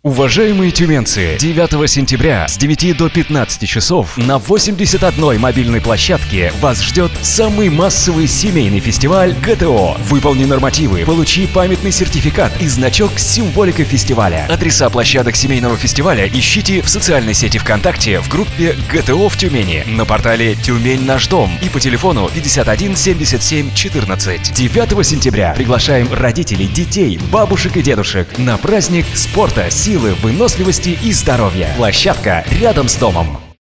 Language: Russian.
Уважаемые тюменцы, 9 сентября с 9 до 15 часов на 81 мобильной площадке вас ждет самый массовый семейный фестиваль ГТО. Выполни нормативы, получи памятный сертификат и значок с символикой фестиваля. Адреса площадок семейного фестиваля ищите в социальной сети ВКонтакте в группе ГТО в Тюмени, на портале «Тюмень наш дом» и по телефону 51 77 14. 9 сентября приглашаем родителей, детей, бабушек и дедушек на праздник спорта, силы, выносливости и здоровья. Площадка рядом с домом.